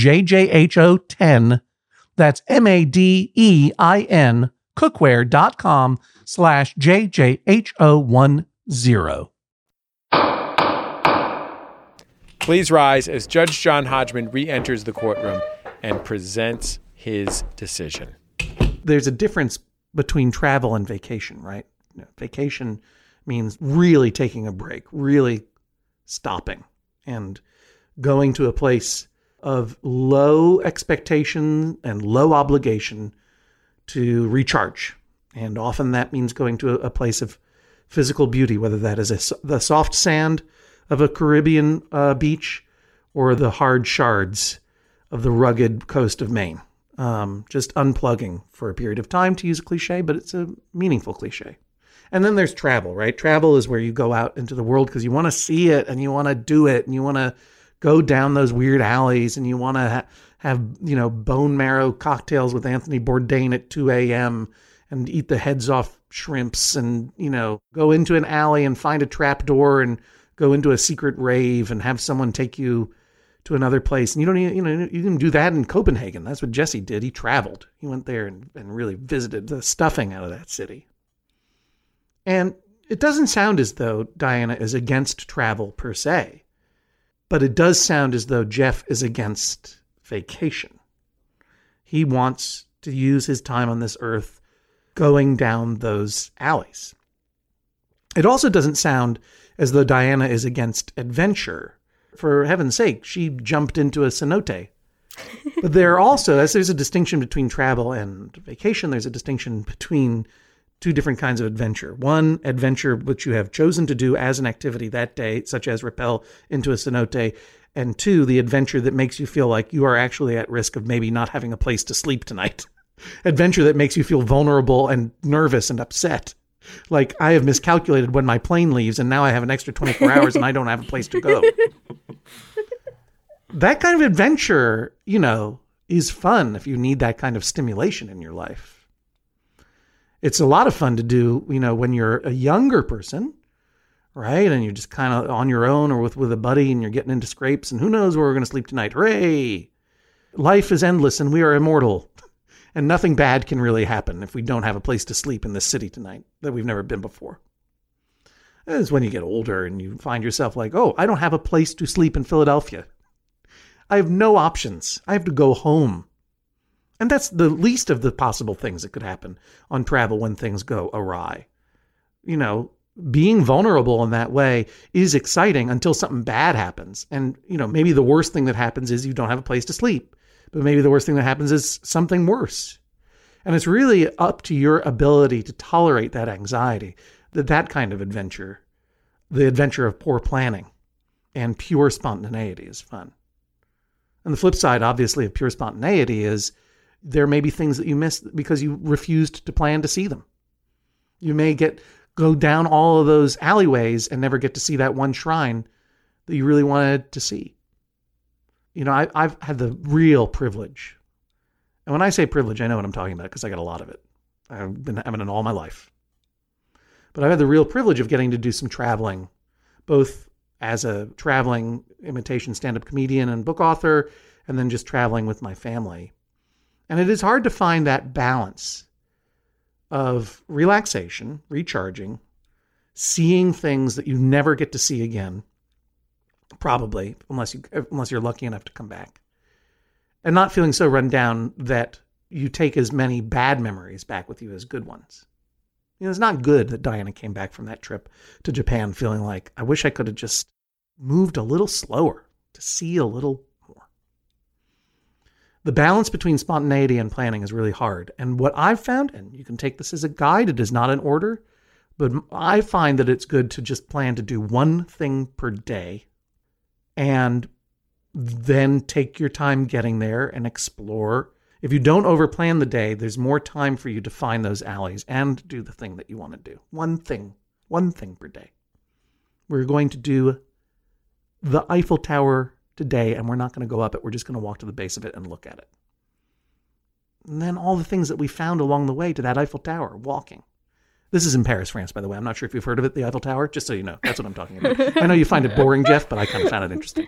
JJHO10. That's M-A-D-E-I-N cookware.com slash JJHO10. Please rise as Judge John Hodgman re-enters the courtroom and presents his decision. There's a difference between travel and vacation, right? You know, vacation means really taking a break, really stopping and going to a place of low expectation and low obligation to recharge. And often that means going to a, a place of physical beauty, whether that is a, the soft sand of a Caribbean uh, beach or the hard shards of the rugged coast of Maine. Um, just unplugging for a period of time, to use a cliche, but it's a meaningful cliche. And then there's travel, right? Travel is where you go out into the world because you want to see it and you want to do it and you want to go down those weird alleys and you want to ha- have, you know, bone marrow cocktails with Anthony Bourdain at two a.m. and eat the heads off shrimps and, you know, go into an alley and find a trap door and go into a secret rave and have someone take you to another place. And you don't even, you know, you can do that in Copenhagen. That's what Jesse did. He traveled. He went there and, and really visited the stuffing out of that city. And it doesn't sound as though Diana is against travel per se, but it does sound as though Jeff is against vacation. He wants to use his time on this earth going down those alleys. It also doesn't sound as though Diana is against adventure. For heaven's sake, she jumped into a cenote. But there also, as there's a distinction between travel and vacation, there's a distinction between two different kinds of adventure. One, adventure which you have chosen to do as an activity that day, such as rappel into a cenote. And two, the adventure that makes you feel like you are actually at risk of maybe not having a place to sleep tonight. Adventure that makes you feel vulnerable and nervous and upset. Like, I have miscalculated when my plane leaves and now I have an extra twenty-four hours and I don't have a place to go. That kind of adventure, you know, is fun if you need that kind of stimulation in your life. It's a lot of fun to do, you know, when you're a younger person, right? And you're just kind of on your own or with, with a buddy and you're getting into scrapes and who knows where we're going to sleep tonight. Hooray! Life is endless and we are immortal. And nothing bad can really happen if we don't have a place to sleep in this city tonight that we've never been before. That is when you get older and you find yourself like, oh, I don't have a place to sleep in Philadelphia. I have no options. I have to go home. And that's the least of the possible things that could happen on travel when things go awry. You know, being vulnerable in that way is exciting until something bad happens. And, you know, maybe the worst thing that happens is you don't have a place to sleep. But maybe the worst thing that happens is something worse. And it's really up to your ability to tolerate that anxiety, that that kind of adventure, the adventure of poor planning and pure spontaneity is fun. And the flip side, obviously, of pure spontaneity is there may be things that you miss because you refused to plan to see them. You may get go down all of those alleyways and never get to see that one shrine that you really wanted to see. You know, I, I've had the real privilege. And when I say privilege, I know what I'm talking about because I got a lot of it. I've been having it all my life. But I've had the real privilege of getting to do some traveling, both as a traveling imitation stand-up comedian and book author, and then just traveling with my family. And it is hard to find that balance of relaxation, recharging, seeing things that you never get to see again, probably, unless you unless you're lucky enough to come back. And not feeling so run down that you take as many bad memories back with you as good ones. You know, it's not good that Diana came back from that trip to Japan feeling like, I wish I could have just moved a little slower to see a little more. The balance between spontaneity and planning is really hard. And what I've found, and you can take this as a guide, it is not an order, but I find that it's good to just plan to do one thing per day and then take your time getting there and explore. If you don't overplan the day, there's more time for you to find those alleys and do the thing that you want to do. One thing, one thing per day. We're going to do the Eiffel Tower today, and we're not going to go up it. We're just going to walk to the base of it and look at it. And then all the things that we found along the way to that Eiffel Tower, walking. This is in Paris, France, by the way. I'm not sure if you've heard of it, the Eiffel Tower, just so you know. That's what I'm talking about. I know you find it boring, Jeff, but I kind of found it interesting.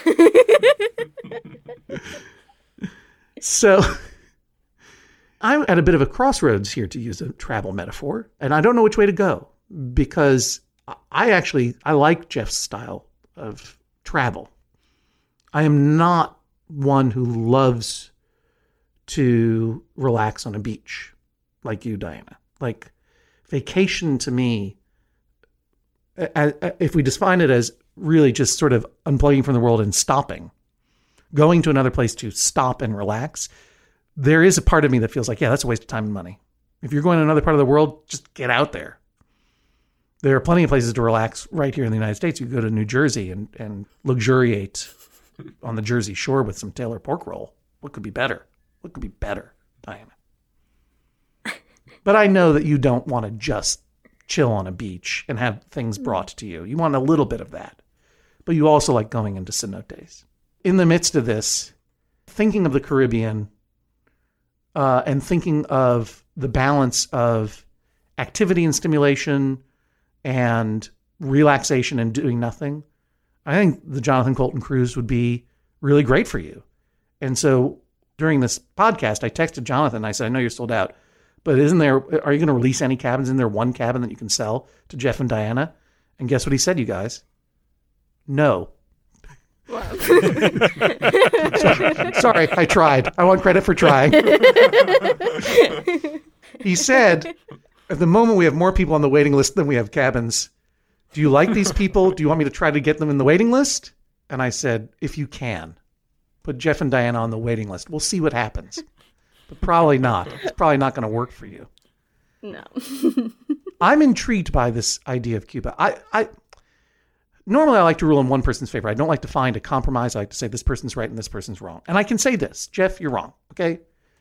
So I'm at a bit of a crossroads here, to use a travel metaphor, and I don't know which way to go because I actually, I like Jeff's style of travel. I am not one who loves to relax on a beach like you, Diana. Like, vacation to me, if we define it as really just sort of unplugging from the world and stopping, going to another place to stop and relax, there is a part of me that feels like, yeah, that's a waste of time and money. If you're going to another part of the world, just get out there. There are plenty of places to relax right here in the United States. You go to New Jersey and, and luxuriate on the Jersey Shore with some Taylor pork roll. What could be better? What could be better, Diana? But I know that you don't want to just chill on a beach and have things brought to you. You want a little bit of that. But you also like going into cenotes. In the midst of this, thinking of the Caribbean uh, and thinking of the balance of activity and stimulation and relaxation and doing nothing, I think the Jonathan Colton cruise would be really great for you. And so during this podcast, I texted Jonathan. I said, I know you're sold out, but isn't there, are you going to release any cabins? Isn't there one cabin that you can sell to Jeff and Diana? And guess what he said, you guys? No. Wow. Sorry, I tried. I want credit for trying. He said, at the moment we have more people on the waiting list than we have cabins. Do you like these people? Do you want me to try to get them in the waiting list? And I said, if you can, put Jeff and Diana on the waiting list. We'll see what happens. But probably not. It's probably not going to work for you. No. I'm intrigued by this idea of Cuba. I, I normally I like to rule in one person's favor. I don't like to find a compromise. I like to say this person's right and this person's wrong. And I can say this, Jeff, you're wrong. Okay.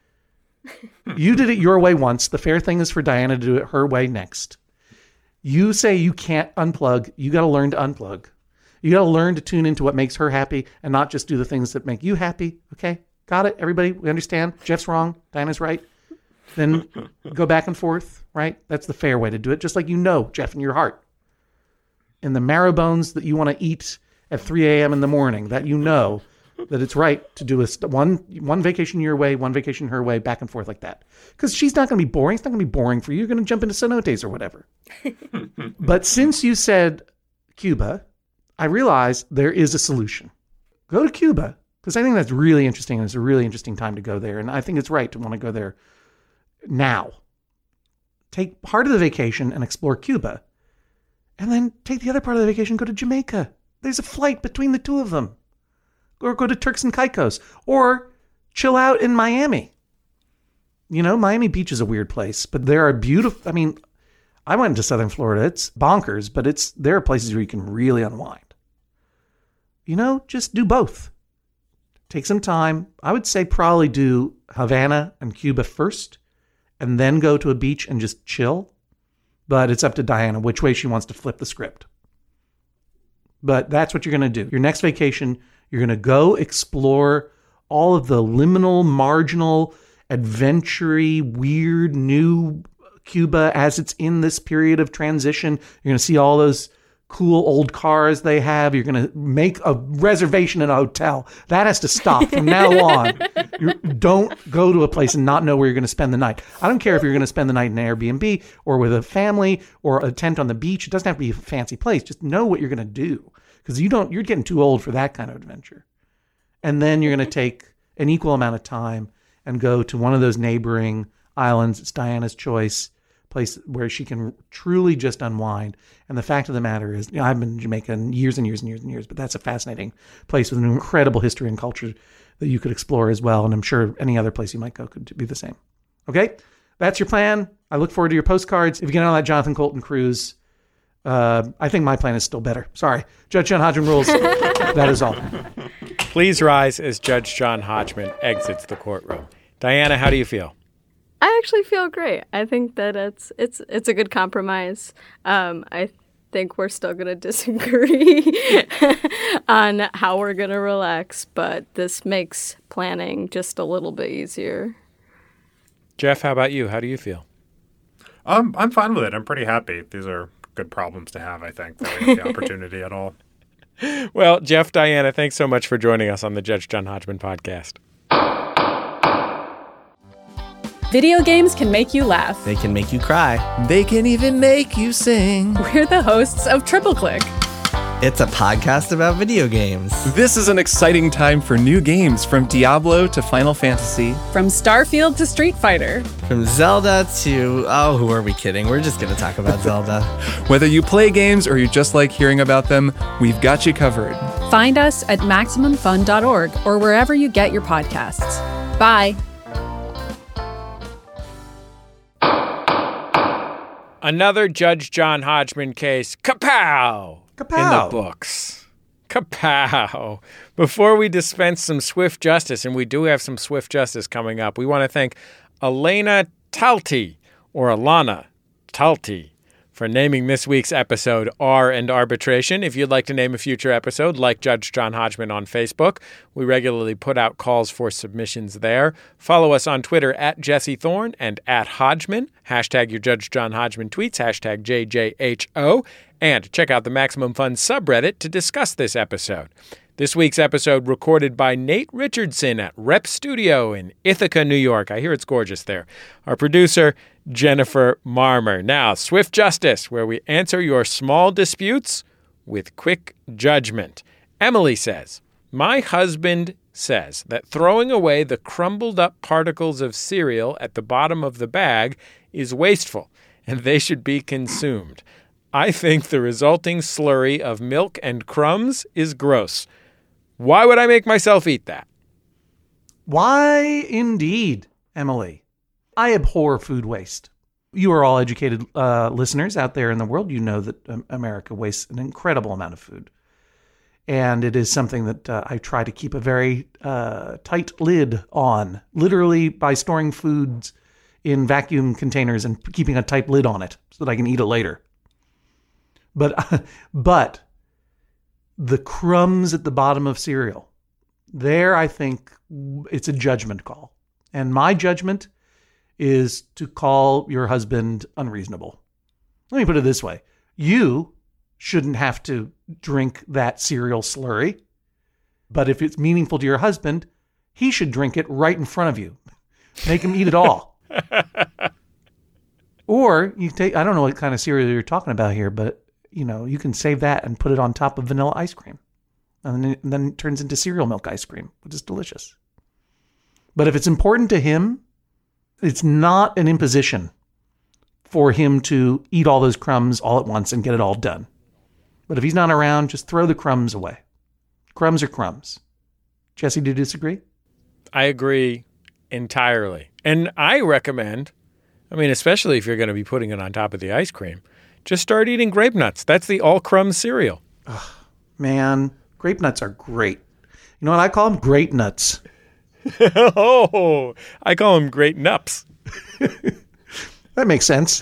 You did it your way once. The fair thing is for Diana to do it her way next. You say you can't unplug. You got to learn to unplug. You got to learn to tune into what makes her happy and not just do the things that make you happy. Okay. Got it? Everybody, we understand? Jeff's wrong. Diana's right. Then go back and forth, right? That's the fair way to do it. Just like you know, Jeff, in your heart. In the marrow bones that you want to eat at three a.m. in the morning, that you know that it's right to do a st- one one vacation your way, one vacation her way, back and forth like that. Because she's not going to be boring. It's not going to be boring for you. You're going to jump into cenotes or whatever. But since you said Cuba, I realize there is a solution. Go to Cuba. Because I think that's really interesting, and it's a really interesting time to go there. And I think it's right to want to go there now. Take part of the vacation and explore Cuba. And then take the other part of the vacation and go to Jamaica. There's a flight between the two of them. Or go to Turks and Caicos. Or chill out in Miami. You know, Miami Beach is a weird place. But there are beautiful... I mean, I went to Southern Florida. It's bonkers. But it's there are places where you can really unwind. You know, just do both. Take some time. I would say probably do Havana and Cuba first and then go to a beach and just chill. But it's up to Diana which way she wants to flip the script. But that's what you're going to do. Your next vacation, you're going to go explore all of the liminal, marginal, adventure-y, weird, new Cuba as it's in this period of transition. You're going to see all those cool old cars they have. You're going to make a reservation in a hotel. That has to stop from now on. You don't go to a place and not know where you're going to spend the night. I don't care if you're going to spend the night in an Airbnb or with a family or a tent on the beach. It doesn't have to be a fancy place. Just know what you're going to do, because you don't, you're getting too old for that kind of adventure. And then you're going to take an equal amount of time and go to one of those neighboring islands. It's Diana's choice. Place where she can truly just unwind. And the fact of the matter is, you know, I've been in Jamaica in years and years and years and years, but that's a fascinating place with an incredible history and culture that you could explore as well. And I'm sure any other place you might go could be the same. Okay, that's your plan. I look forward to your postcards. If you get on that Jonathan Colton cruise, uh, I think my plan is still better. Sorry. Judge John Hodgman rules. That is all. Please rise as Judge John Hodgman exits the courtroom. Diana, how do you feel? I actually feel great. I think that it's it's it's a good compromise. Um, I think we're still going to disagree on how we're going to relax, but this makes planning just a little bit easier. Jeff, how about you? How do you feel? Um, I'm fine with it. I'm pretty happy. These are good problems to have, I think, that we have the opportunity at all. Well, Jeff, Diana, thanks so much for joining us on the Judge John Hodgman podcast. Video games can make you laugh. They can make you cry. They can even make you sing. We're the hosts of Triple Click. It's a podcast about video games. This is an exciting time for new games, from Diablo to Final Fantasy. From Starfield to Street Fighter. From Zelda to... Oh, who are we kidding? We're just going to talk about Zelda. Whether you play games or you just like hearing about them, we've got you covered. Find us at Maximum Fun dot org or wherever you get your podcasts. Bye. Another Judge John Hodgman case, kapow, Kapow. in the books. Kapow. Before we dispense some swift justice, and we do have some swift justice coming up, we want to thank Elena Talti, or Alana Talti, for naming this week's episode R and Arbitration. If you'd like to name a future episode, like Judge John Hodgman on Facebook, we regularly put out calls for submissions there. Follow us on Twitter at Jesse Thorne and at Hodgman. Hashtag your Judge John Hodgman tweets, hashtag J J H O. And check out the Maximum Fun subreddit to discuss this episode. This week's episode recorded by Nate Richardson at Rep Studio in Ithaca, New York. I hear it's gorgeous there. Our producer, Jennifer Marmer. Now, Swift Justice, where we answer your small disputes with quick judgment. Emily says, my husband says that throwing away the crumbled up particles of cereal at the bottom of the bag is wasteful and they should be consumed. I think the resulting slurry of milk and crumbs is gross. Why would I make myself eat that? Why indeed, Emily? I abhor food waste. You are all educated uh, listeners out there in the world. You know that um, America wastes an incredible amount of food. And it is something that uh, I try to keep a very uh, tight lid on, literally by storing foods in vacuum containers and keeping a tight lid on it so that I can eat it later. But, but the crumbs at the bottom of cereal, there I think it's a judgment call. And my judgment is to call your husband unreasonable. Let me put it this way. You shouldn't have to drink that cereal slurry. But if it's meaningful to your husband, he should drink it right in front of you. Make him eat it all. Or you take, I don't know what kind of cereal you're talking about here, but you know, you can save that and put it on top of vanilla ice cream. And then, it, and then it turns into cereal milk ice cream, which is delicious. But if it's important to him, it's not an imposition for him to eat all those crumbs all at once and get it all done. But if he's not around, just throw the crumbs away. Crumbs are crumbs. Jesse, do you disagree? I agree entirely. And I recommend, I mean, especially if you're going to be putting it on top of the ice cream, just start eating grape nuts. That's the all-crumb cereal. Ugh, man, grape nuts are great. You know what I call them? Great nuts. Oh, I call them great nups. That makes sense.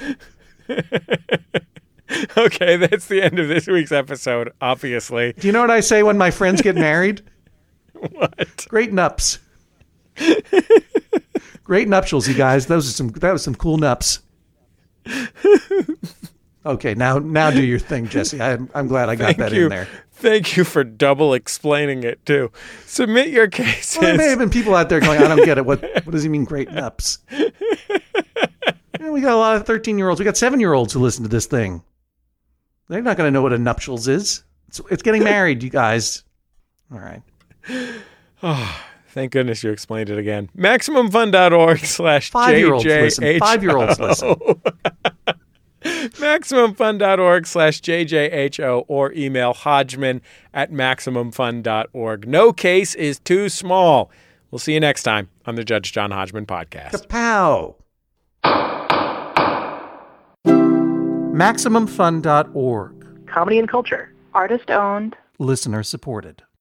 Okay, that's the end of this week's episode, obviously. Do you know what I say when my friends get married? What? Great nups. Great nuptials, you guys. Those are some. That was some cool nups. Okay, now now do your thing, Jesse. I'm I'm glad I got Thank that you. in there. Thank you for double explaining it too. Submit your cases. Well, there may have been people out there going, I don't get it. What what does he mean, great nups? Yeah, we got a lot of thirteen-year-olds. We got seven-year-olds who listen to this thing. They're not going to know what a nuptials is. It's, it's getting married, you guys. All right. Oh, thank goodness you explained it again. MaximumFun.org slash Five-year-olds JJHO. listen. Five-year-olds listen. MaximumFun.org slash JJHO or email Hodgman at MaximumFun dot org. No case is too small. We'll see you next time on the Judge John Hodgman podcast. Kapow. Maximum Fun dot org. Comedy and culture. Artist owned. Listener supported.